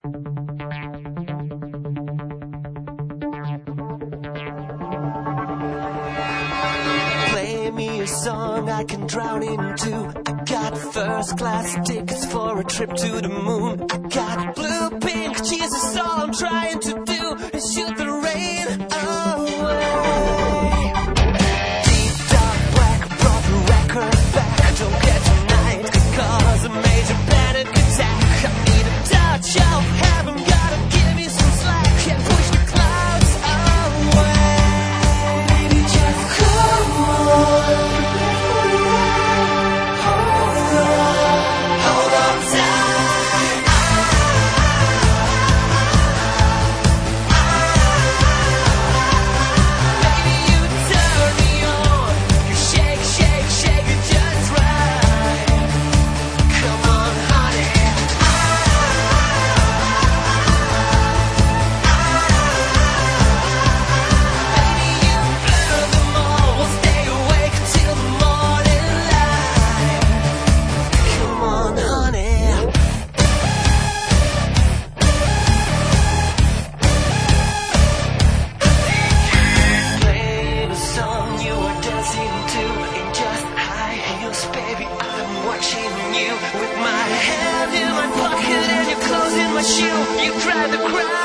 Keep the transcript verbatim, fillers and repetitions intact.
Play me a song I can drown into. I got first class tickets for a trip to the moon. I got blue, pink, Jesus, all I'm trying to do is shoot the rain away. Deep, dark, black, brought the record back. Don't get tonight, could cause a major panic attack. I need a touch of heaven, gotta give me some slack. Can't push the clouds away. Baby, just come on. Hold on, hold on tight. Baby, you turn me on. You shake, shake, shake it just right. Come on, honey. Baby, you blur them all. We'll stay awake till the morning light. Come on, honey. Play the song you were dancing to in just high heels, baby. I'm watching you with my hand in my pocket and your clothes in my shoe. You drive the crowd